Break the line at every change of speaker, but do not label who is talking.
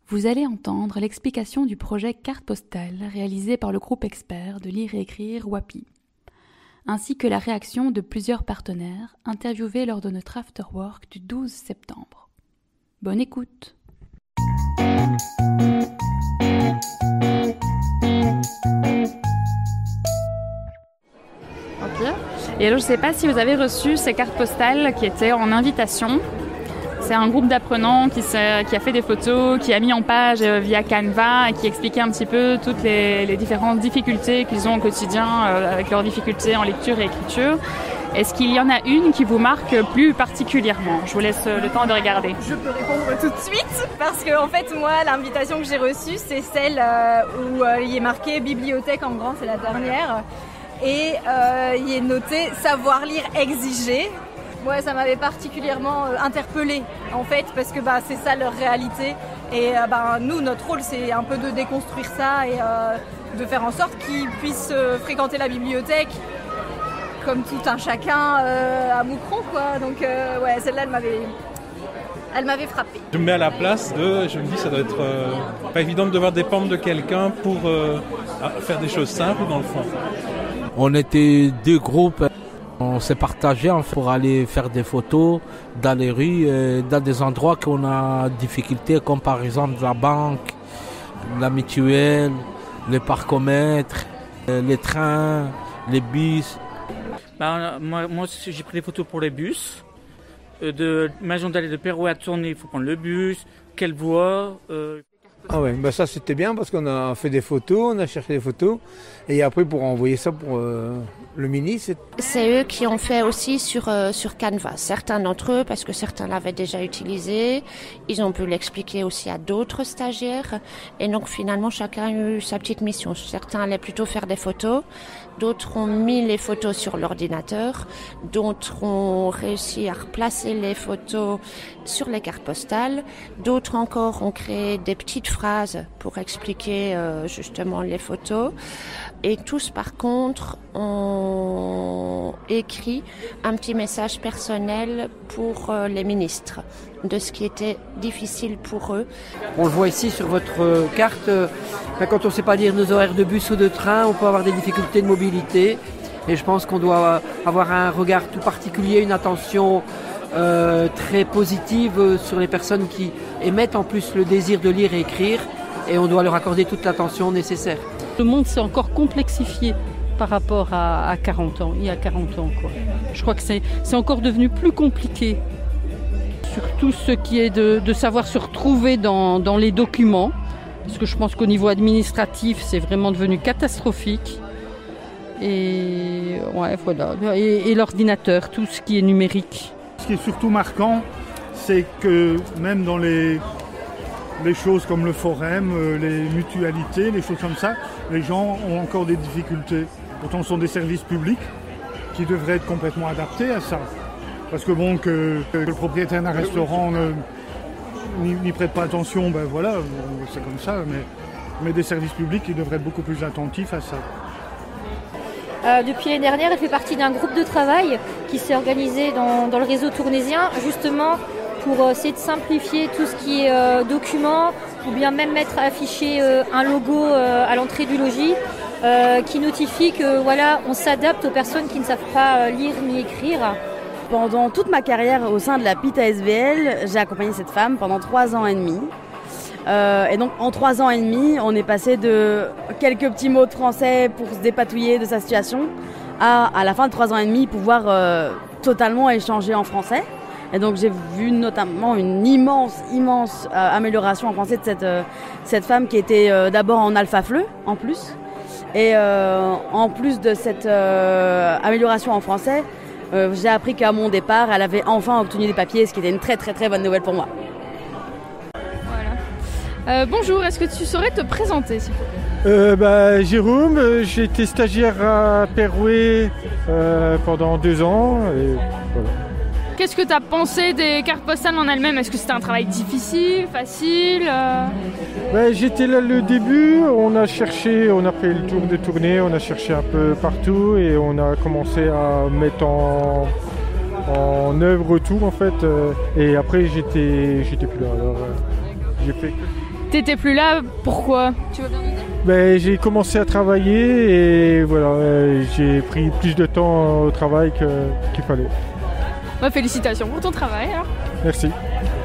Vous allez entendre l'explication du projet Carte postale réalisé par le groupe expert de lire et écrire WAPI, ainsi que la réaction de plusieurs partenaires interviewés lors de notre afterwork du 12 septembre. Bonne écoute.
Ok. Et alors je ne sais pas si vous avez reçu ces cartes postales qui étaient en invitation. C'est un groupe d'apprenants qui a fait des photos, qui a mis en page via Canva et qui expliquait un petit peu toutes les différentes difficultés qu'ils ont au quotidien avec leurs difficultés en lecture et écriture. Est-ce qu'il y en a une qui vous marque plus particulièrement ? Je vous laisse le temps de regarder.
Je peux répondre tout de suite parce que en fait moi l'invitation que j'ai reçue c'est celle où il est marqué bibliothèque en grand, c'est la dernière, et il est noté savoir lire exigé. Ouais, ça m'avait particulièrement interpellée en fait parce que c'est ça leur réalité et nous notre rôle c'est un peu de déconstruire ça et de faire en sorte qu'ils puissent fréquenter la bibliothèque comme tout un chacun à Moucron quoi. Donc ouais, celle-là elle m'avait frappée.
Je me mets à la place je me dis ça doit être pas évident de devoir dépendre de quelqu'un pour faire des choses simples dans le fond.
On était deux groupes. On s'est partagé pour aller faire des photos dans les rues, dans des endroits qu'on a difficultés, comme par exemple la banque, la mutuelle, les parcomètres, les trains, les bus.
Moi j'ai pris des photos pour les bus. De Maison d'Allée de Perrouet à Tournai, il faut prendre le bus. Quelle voie
Ah ouais, ça c'était bien parce qu'on a fait des photos, on a cherché des photos et après pour envoyer ça pour le ministre.
C'est eux qui ont fait aussi sur Canva. Certains d'entre eux, parce que certains l'avaient déjà utilisé, ils ont pu l'expliquer aussi à d'autres stagiaires et donc finalement chacun a eu sa petite mission. Certains allaient plutôt faire des photos, d'autres ont mis les photos sur l'ordinateur, d'autres ont réussi à replacer les photos sur les cartes postales, d'autres encore ont créé des petites phrases pour expliquer justement les photos. Et tous par contre ont écrit un petit message personnel pour les ministres de ce qui était difficile pour eux.
On le voit ici sur votre carte, quand on ne sait pas lire nos horaires de bus ou de train, on peut avoir des difficultés de mobilité. Et je pense qu'on doit avoir un regard tout particulier, une attention très positive sur les personnes qui émettent en plus le désir de lire et écrire. Et on doit leur accorder toute l'attention nécessaire.
Le monde s'est encore complexifié par rapport à 40 ans, il y a 40 ans, quoi. Je crois que c'est encore devenu plus compliqué. Surtout ce qui est de savoir se retrouver dans les documents. Parce que je pense qu'au niveau administratif, c'est vraiment devenu catastrophique. Et ouais, voilà. Et l'ordinateur, tout ce qui est numérique.
Ce qui est surtout marquant, c'est que même dans les choses comme le forum, les mutualités, les choses comme ça, les gens ont encore des difficultés. Pourtant, ce sont des services publics qui devraient être complètement adaptés à ça. Parce que que le propriétaire d'un restaurant n'y prête pas attention, voilà, c'est comme ça. Mais des services publics, ils devraient être beaucoup plus attentifs à ça.
Depuis l'année dernière, elle fait partie d'un groupe de travail qui s'est organisé dans le réseau tournaisien, justement pour essayer de simplifier tout ce qui est documents, ou bien même afficher un logo à l'entrée du logis qui notifie que voilà, on s'adapte aux personnes qui ne savent pas lire ni écrire.
Pendant toute ma carrière au sein de la PITA SBL, j'ai accompagné cette femme pendant 3 ans et demi. Et donc en 3 ans et demi, on est passé de quelques petits mots de français pour se dépatouiller de sa situation à la fin de 3 ans et demi pouvoir totalement échanger en français. Et donc j'ai vu notamment une immense amélioration en français de cette femme qui était d'abord en alpha-FLE en plus. Et en plus de cette amélioration en français, j'ai appris qu'à mon départ, elle avait enfin obtenu des papiers, ce qui était une très très très bonne nouvelle pour moi.
Voilà. Bonjour, est-ce que tu saurais te présenter s'il vous plaît ?
Jérôme, j'ai été stagiaire à Perrouet pendant 2 ans. Et voilà.
Qu'est-ce que tu as pensé des cartes postales en elles-mêmes ? Est-ce que c'était un travail difficile, facile ?
J'étais là le début, on a fait le tour de tournée, on a cherché un peu partout et on a commencé à mettre en œuvre tout en fait. Et après j'étais plus là. Alors, J'ai fait...
T'étais plus là, pourquoi? Tu veux bien nous dire?
Ben, j'ai commencé à travailler et voilà, j'ai pris plus de temps au travail qu'il fallait.
Félicitations pour ton travail.
Merci.